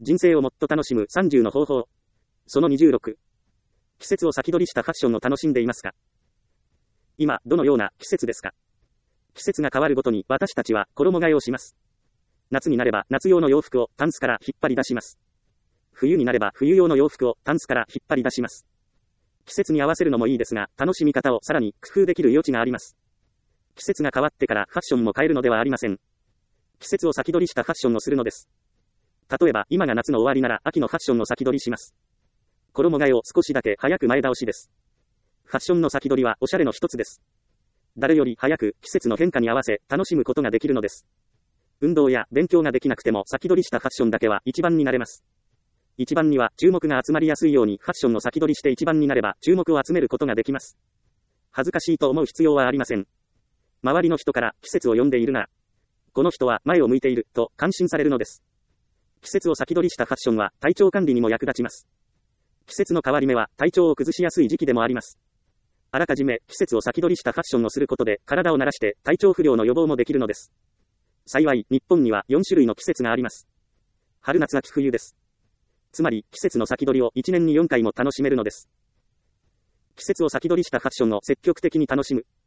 人生をもっと楽しむ30の方法。その26。季節を先取りしたファッションを楽しんでいますか？今、どのような季節ですか？季節が変わるごとに私たちは衣替えをします。夏になれば夏用の洋服をタンスから引っ張り出します。冬になれば冬用の洋服をタンスから引っ張り出します。季節に合わせるのもいいですが、楽しみ方をさらに工夫できる余地があります。季節が変わってからファッションも変えるのではありません。季節を先取りしたファッションをするのです。例えば、今が夏の終わりなら秋のファッションの先取りします。衣替えを少しだけ早く前倒しです。ファッションの先取りはおしゃれの一つです。誰より早く季節の変化に合わせ楽しむことができるのです。運動や勉強ができなくても先取りしたファッションだけは一番になれます。一番には注目が集まりやすいようにファッションの先取りして一番になれば注目を集めることができます。恥ずかしいと思う必要はありません。周りの人から季節を読んでいるなら、この人は前を向いていると感心されるのです。季節を先取りしたファッションは体調管理にも役立ちます。季節の変わり目は体調を崩しやすい時期でもあります。あらかじめ季節を先取りしたファッションをすることで体を慣らして体調不良の予防もできるのです。幸い、日本には4種類の季節があります。春夏秋冬です。つまり、季節の先取りを1年に4回も楽しめるのです。季節を先取りしたファッションを積極的に楽しむ。